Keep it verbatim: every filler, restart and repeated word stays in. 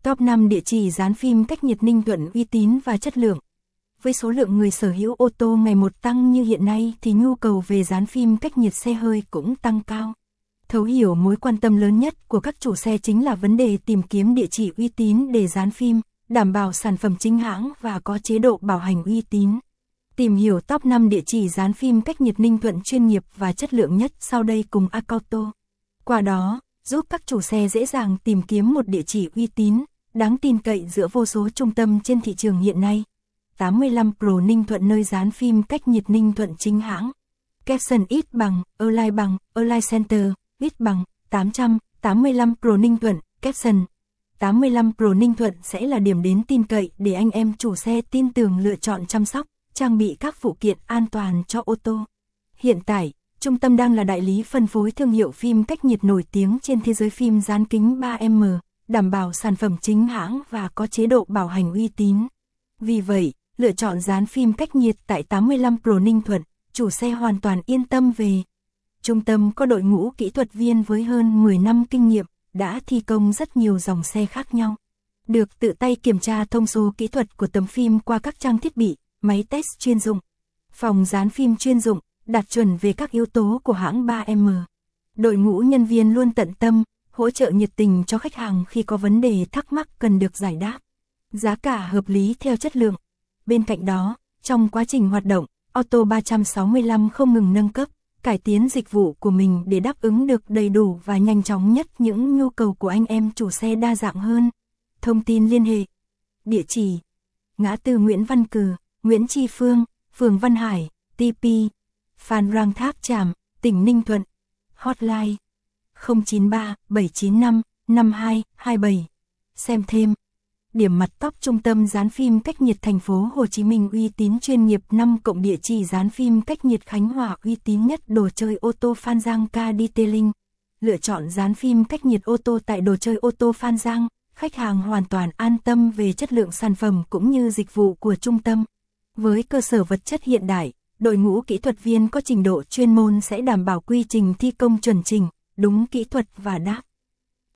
Top năm địa chỉ dán phim cách nhiệt Ninh Thuận uy tín và chất lượng. Với số lượng người sở hữu ô tô ngày một tăng như hiện nay thì nhu cầu về dán phim cách nhiệt xe hơi cũng tăng cao. Thấu hiểu mối quan tâm lớn nhất của các chủ xe chính là vấn đề tìm kiếm địa chỉ uy tín để dán phim, đảm bảo sản phẩm chính hãng và có chế độ bảo hành uy tín. Tìm hiểu top năm địa chỉ dán phim cách nhiệt Ninh Thuận chuyên nghiệp và chất lượng nhất sau đây cùng Acauto. Qua đó, giúp các chủ xe dễ dàng tìm kiếm một địa chỉ uy tín, đáng tin cậy giữa vô số trung tâm trên thị trường hiện nay. tám mươi lăm Pro Ninh Thuận nơi dán phim cách nhiệt Ninh Thuận chính hãng. Capson ít bằng, Align bằng, Align Center, ít bằng, tám trăm, tám mươi lăm Pro Ninh Thuận, Capson. tám mươi lăm Pro Ninh Thuận sẽ là điểm đến tin cậy để anh em chủ xe tin tưởng lựa chọn chăm sóc, trang bị các phụ kiện an toàn cho ô tô. Hiện tại, trung tâm đang là đại lý phân phối thương hiệu phim cách nhiệt nổi tiếng trên thế giới phim dán kính ba em, đảm bảo sản phẩm chính hãng và có chế độ bảo hành uy tín. Vì vậy, lựa chọn dán phim cách nhiệt tại tám mươi lăm Pro Ninh Thuận, chủ xe hoàn toàn yên tâm về. Trung tâm có đội ngũ kỹ thuật viên với hơn mười năm kinh nghiệm, đã thi công rất nhiều dòng xe khác nhau. Được tự tay kiểm tra thông số kỹ thuật của tấm phim qua các trang thiết bị, máy test chuyên dụng. Phòng dán phim chuyên dụng, đạt chuẩn về các yếu tố của hãng ba em. Đội ngũ nhân viên luôn tận tâm, hỗ trợ nhiệt tình cho khách hàng khi có vấn đề thắc mắc cần được giải đáp. Giá cả hợp lý theo chất lượng. Bên cạnh đó, trong quá trình hoạt động, Auto ba sáu lăm không ngừng nâng cấp, cải tiến dịch vụ của mình để đáp ứng được đầy đủ và nhanh chóng nhất những nhu cầu của anh em chủ xe đa dạng hơn. Thông tin liên hệ. Địa chỉ: ngã tư Nguyễn Văn Cừ, Nguyễn Tri Phương, phường Văn Hải, tê pê, Phan Rang Tháp Chàm, tỉnh Ninh Thuận. Hotline không chín ba bảy chín năm năm hai hai bảy. Xem thêm. Điểm mặt top trung tâm dán phim cách nhiệt thành phố Hồ Chí Minh uy tín chuyên nghiệp năm cộng địa chỉ dán phim cách nhiệt Khánh Hòa uy tín nhất đồ chơi ô tô Phan Giang Car Detailing. Lựa chọn dán phim cách nhiệt ô tô tại đồ chơi ô tô Phan Giang, khách hàng hoàn toàn an tâm về chất lượng sản phẩm cũng như dịch vụ của trung tâm. Với cơ sở vật chất hiện đại, đội ngũ kỹ thuật viên có trình độ chuyên môn sẽ đảm bảo quy trình thi công chuẩn chỉnh, đúng kỹ thuật và đáp